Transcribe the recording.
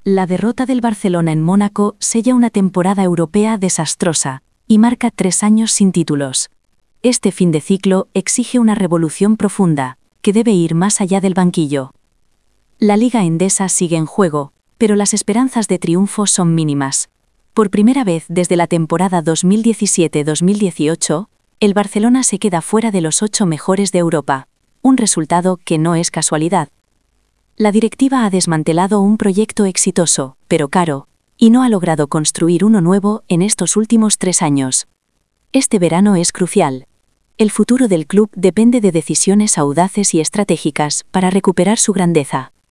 La derrota del Barcelona en Mónaco sella una temporada europea desastrosa y marca 3 años sin títulos. Este fin de ciclo exige una revolución profunda, que debe ir más allá del banquillo. La Liga Endesa sigue en juego, pero las esperanzas de triunfo son mínimas. Por primera vez desde la temporada 2017-2018, el Barcelona se queda fuera de los 8 mejores de Europa, un resultado que no es casualidad. La directiva ha desmantelado un proyecto exitoso, pero caro, y no ha logrado construir uno nuevo en estos últimos 3 años. Este verano es crucial. El futuro del club depende de decisiones audaces y estratégicas para recuperar su grandeza.